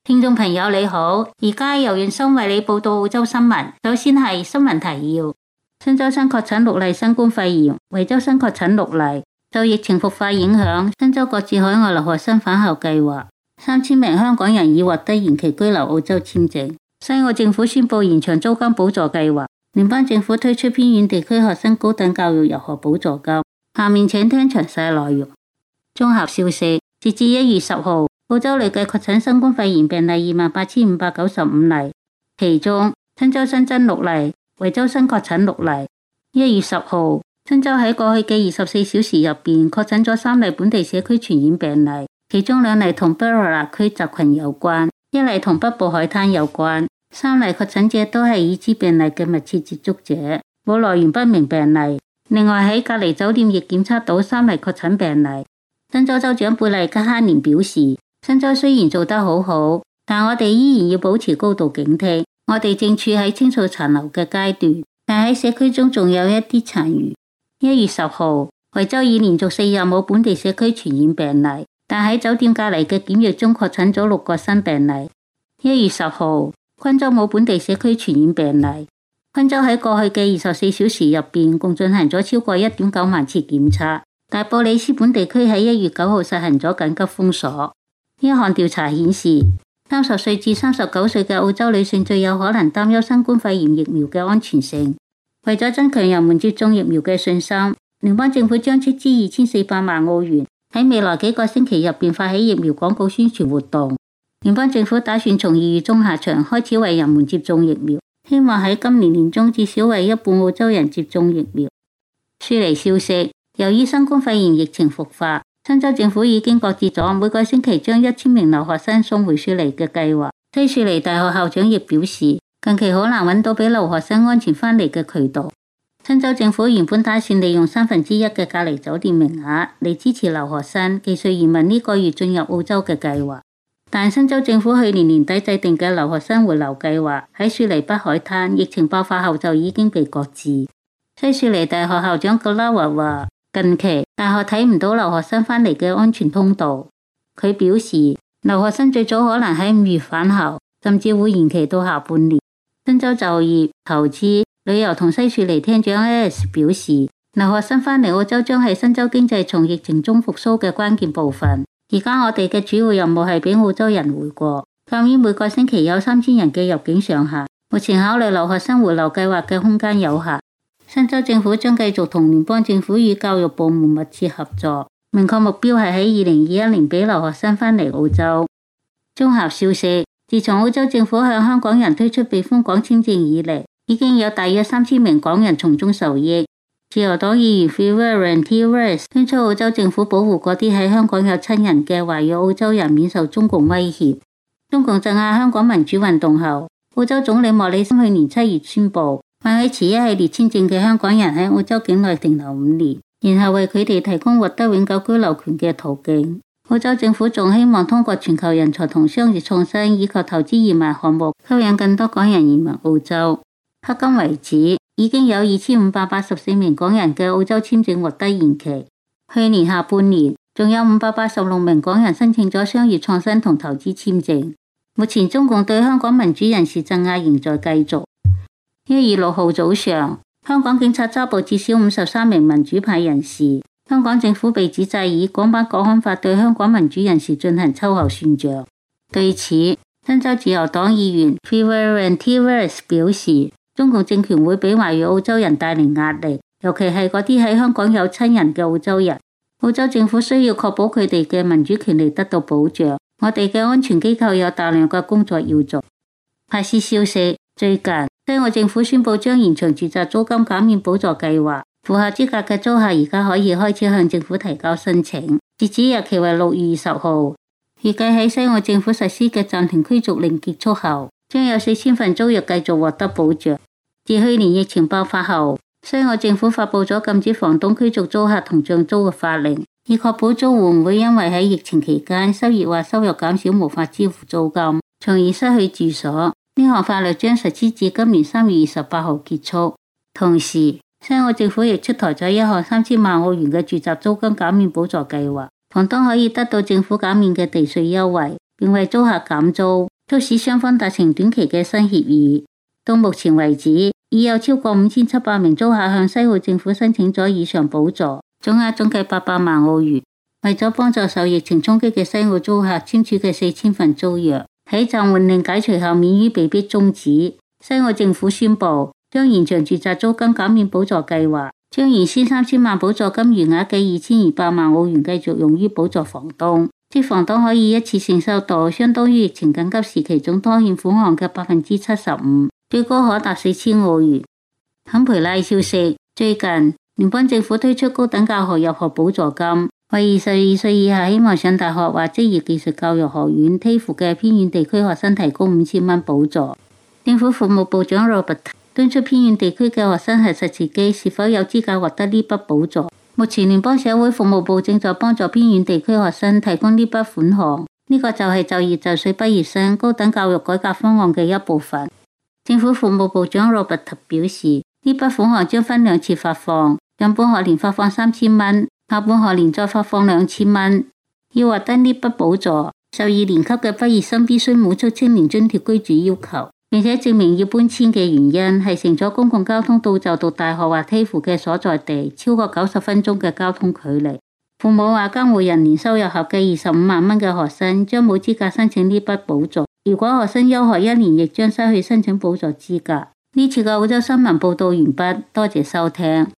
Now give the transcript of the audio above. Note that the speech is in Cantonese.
聽眾朋友你好，而家由袁生為你報道澳洲新聞。首先係新聞提要：新州新確診6例新冠肺炎，維州新確診6例。受疫情復發影響，新州擱置海外留學生返校計劃。3000名香港人已獲得延期居留澳洲簽證。西澳政府宣布延長租金補助計劃。聯邦政府推出偏遠地區學生高等教育遊學補助金。下面請聽詳細內容。綜合消息，截至1月10號，澳洲累計確診新冠肺炎病例28,595例，其中新州新增6例，維州新確診6例。1月10號，新州喺過去嘅24小時入邊確診咗3例本地社區傳染病例，其中2例同 Berrima 區集群有關，1例同北部海灘有關，3例確診者都係已知病例嘅密切接觸者，冇來源不明病例。另外喺隔離酒店亦檢測到3例確診病例。新州州長貝麗加哈年表示，新州雖然做得好好，但我哋依然要保持高度警惕。我哋正處喺清掃殘留嘅階段，但喺社區中仲有一啲殘餘。1月10號，維州已連續4日冇本地社區傳染病例，但喺酒店隔離嘅檢疫中確診咗6個新病例。1月10號，昆州冇本地社區傳染病例。昆州喺過去嘅24小時入邊共進行咗超過1.9萬次檢測。大布里斯本地區喺1月9號實行咗緊急封鎖。一項調查顯示，30歲至39歲嘅澳洲女性最有可能擔憂新冠肺炎疫苗嘅安全性。為咗增強人們接種疫苗嘅信心，聯邦政府將斥資2400萬澳元喺未來幾個星期入邊發起疫苗廣告宣傳活動。聯邦政府打算從2月中下旬開始為人們接種疫苗，希望喺今年年中至少為一半澳洲人接種疫苗。雪梨消息，由於新冠肺炎疫情復發，新州政府已經擱置咗每個星期將1000名留學生送回雪梨嘅計劃。西雪梨大學校長亦表示，近期好難揾到俾留學生安全返嚟嘅渠道。新州政府原本打算利用1/3嘅隔離酒店名額嚟支持留學生技術移民呢個月進入澳洲嘅計劃，但新州政府去年年底制定嘅留學生回流計劃喺雪梨北海灘疫情爆發後就已經被擱置。西雪梨大學校長格拉華話，近期大學睇唔到留學生返嚟嘅安全通道。佢表示，留學生最早可能喺5月返校，甚至會延期到下半年。新州就業、投資、旅遊同西雪梨廳長 Alice 表示，留學生返嚟澳洲將係新州經濟從疫情中復甦嘅關鍵部分。而家我哋嘅主要任務係俾澳洲人回國。鑒於每個星期有3000人嘅入境上限，目前考慮留學生回流計劃嘅空間有限。新州政府將繼續同聯邦政府與教育部門密切合作，明確目標係喺2021年俾留學生返嚟澳洲。綜合消息，自從澳洲政府向香港人推出避風港簽證以嚟，已經有大約3000名港人從中受益。自由黨議員 Vivian T.West 敦促澳洲政府保護嗰啲喺香港有親人嘅華裔澳洲人免受中共威脅。中共鎮壓香港民主運動後，澳洲總理莫里森去年7月宣布，允許持一系列簽證嘅香港人喺澳洲境內停留5年，然後為佢哋提供獲得永久居留權嘅途徑。澳洲政府仲希望通過全球人才同商業創新以及投資移民項目，吸引更多港人移民澳洲。迄今為止，已經有2584名港人嘅澳洲簽證獲得延期。去年下半年，仲有586名港人申請咗商業創新同投資簽證。目前中共對香港民主人士鎮壓仍在繼續。1月6號早上，香港警察抓捕至少53名民主派人士。香港政府被指責以港版國安法對香港民主人士進行秋後算賬。對此，新州自由黨議員 Vivian T.West 表示，中共政權會俾華裔澳洲人帶嚟壓力，尤其係嗰啲喺香港有親人嘅澳洲人。澳洲政府需要確保佢哋嘅民主權利得到保障。我哋嘅安全機構有大量嘅工作要做。派斯消息，最近西澳政府宣布將延長住宅租金減免補助計劃，符合資格嘅租客而家可以開始向政府提交申請，截止日期為6月20號。預計喺西澳政府實施嘅暫停驅逐令結束後，將有4000份租約繼續獲得保障。自去年疫情爆發後，西澳政府發布咗禁止房東驅逐租客同漲租嘅法令，以確保租戶唔會因為喺疫情期間失業或收入減少無法支付租金，從而失去住所。呢項法律將實施至今年3月28號結束。同時，西澳政府亦出台咗一項3000萬澳元嘅住宅租金減免補助計劃，房東可以得到政府減免嘅地稅優惠，並為租客減租。 促使雙方達成短期嘅新協議。到目前為止，已有超過5700名租客向西澳政府申請咗以上補助，總額總計800萬澳元。為咗幫助受疫情衝擊嘅西澳租客簽署嘅4000份租約，喺暫緩令解除後免於被迫終止。西澳政府宣布將延長住宅租金減免補助計劃，將原先3000萬補助金餘額嘅2200萬澳元繼續用於補助房東，即房東可以一次性收到相當於疫情緊急時期總拖欠款項嘅75%，最高可達4000澳元。坎培拉消息，最近聯邦政府推出高等教學入學補助金，為22歲以下希望上大學或職業技術教育學院 TAFE 嘅偏遠地區學生提供5000蚊補助。政府服務部長 Robert 敦促偏遠地區嘅學生核實自己是否有資格獲得呢筆補助。目前聯邦社會服務部正在幫助偏遠地區學生提供呢筆款項，呢個就係就業就緒畢業生高等教育改革方案嘅一部分。政府服務部長 Robert 表示，呢筆款項將分2次發放，上半學年發放3000蚊，下半學年再發放2000蚊。要獲得呢筆補助，12年級嘅畢業生必須滿足青年津貼居住要求，並且證明要搬遷嘅原因係乘坐公共交通到就讀大學或 TAFE 嘅所在地超過90分鐘嘅交通距離。父母或監護人年收入合計25萬蚊嘅學生將冇資格申請呢筆補助。如果學生休學1年，亦將失去申請補助資格。呢次嘅澳洲新聞報道完畢，多謝收聽。